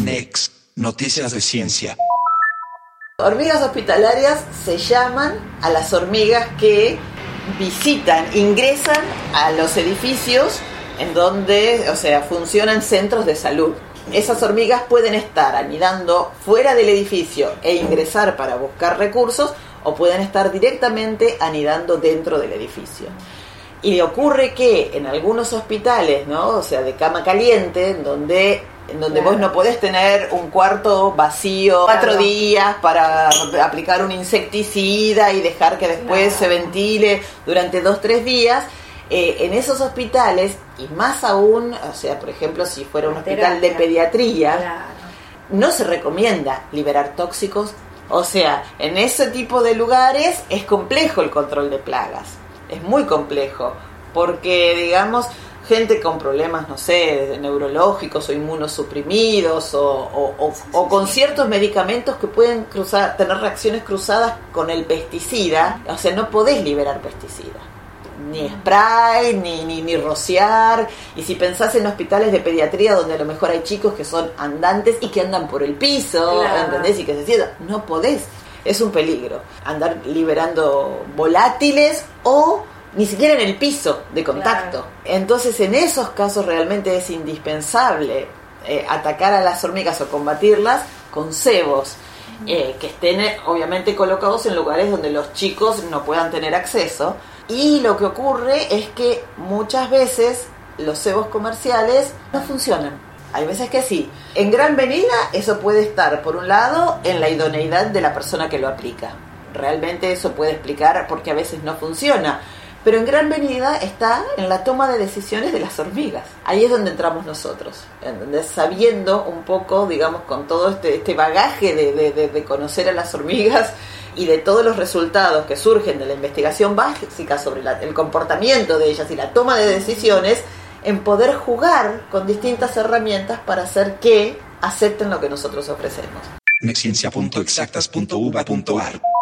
Next, noticias de ciencia. Hormigas hospitalarias se llaman a las hormigas que ingresan a los edificios en donde, funcionan centros de salud. Esas hormigas pueden estar anidando fuera del edificio e ingresar para buscar recursos, o pueden estar directamente anidando dentro del edificio. Y ocurre que en algunos hospitales, ¿no? De cama caliente, en donde claro, vos no podés tener un cuarto vacío 4 días para aplicar un insecticida y dejar que después claro, se ventile durante 2-3 días. En esos hospitales, y más aún, por ejemplo, si fuera un hospital de pediatría, claro, no se recomienda liberar tóxicos. En ese tipo de lugares es complejo el control de plagas. Es muy complejo, porque, digamos, gente con problemas, neurológicos o inmunosuprimidos o con ciertos medicamentos que pueden tener reacciones cruzadas con el pesticida, no podés liberar pesticida. Ni spray, ni rociar. Y si pensás en hospitales de pediatría donde a lo mejor hay chicos que son andantes y que andan por el piso, claro, ¿entendés? Y que se sientan, no podés. Es un peligro andar liberando volátiles o ni siquiera en el piso de contacto. Claro. Entonces, en esos casos realmente es indispensable atacar a las hormigas o combatirlas con cebos que estén obviamente colocados en lugares donde los chicos no puedan tener acceso. Y lo que ocurre es que muchas veces los cebos comerciales no funcionan. Hay veces que sí. En gran medida eso puede estar, por un lado, en la idoneidad de la persona que lo aplica. Realmente eso puede explicar por qué a veces no funciona. Pero en gran medida está en la toma de decisiones de las hormigas. Ahí es donde entramos nosotros, ¿entendés? Sabiendo un poco, digamos, con todo este bagaje de conocer a las hormigas y de todos los resultados que surgen de la investigación básica sobre el comportamiento de ellas y la toma de decisiones, en poder jugar con distintas herramientas para hacer que acepten lo que nosotros ofrecemos. Nexciencia.exactas.uva.ar